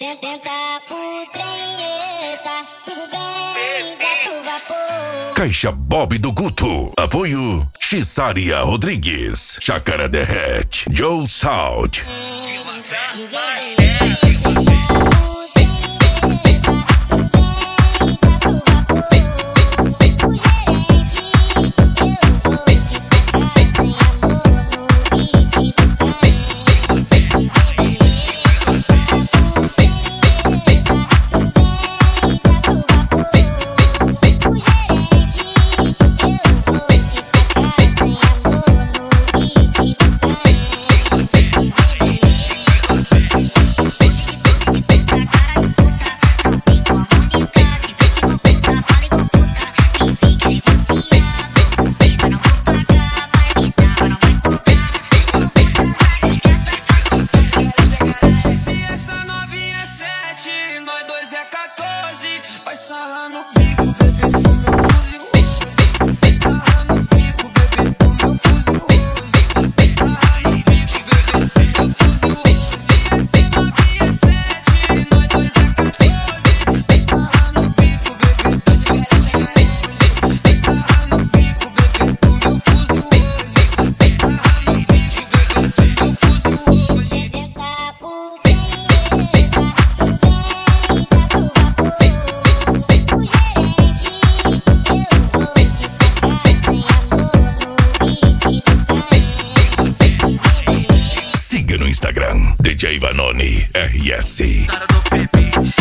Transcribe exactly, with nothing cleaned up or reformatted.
Tenta por treta, tudo bem, dá pro vapor. Caixa Bob do Guto. Apoio Xissaria Rodrigues, Chácara Derrete, Joe Salt. Vai sarrar no bico, bebê, do meu fuzil. Vai sarrar no bico, bebê, do meu fuzil. Vai sarrar no bico, bebê, do meu fuzil. Se esse nove é sete, nós dois é quatorze. Vai sarrar no bico, bebê, do meu fuzil. Vai sarrar no bico, bebê, do meu fuzil. Vai sarrar no bico, bebê, do meu fuzil. Siga no Instagram, D J Vanoni R S. Cara do P-Beat.